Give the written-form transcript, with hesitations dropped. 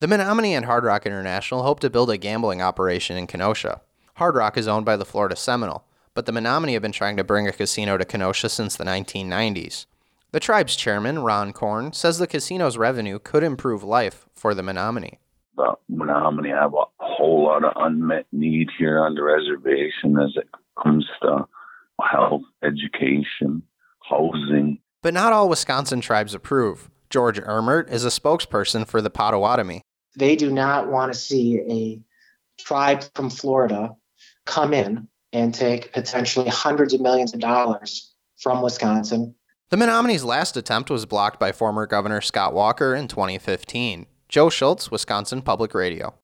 The Menominee and Hard Rock International hope to build a gambling operation in Kenosha. Hard Rock is owned by the Florida Seminole, but the Menominee have been trying to bring a casino to Kenosha since the 1990s. The tribe's chairman, Ron Korn, says the casino's revenue could improve life for the Menominee. The Menominee have a whole lot of unmet need here on the reservation as it comes to health, education, housing. But not all Wisconsin tribes approve. George Ermert is a spokesperson for the Potawatomi. They do not want to see a tribe from Florida come in and take potentially hundreds of millions of dollars from Wisconsin. The Menominee's last attempt was blocked by former Governor Scott Walker in 2015. Joe Schultz, Wisconsin Public Radio.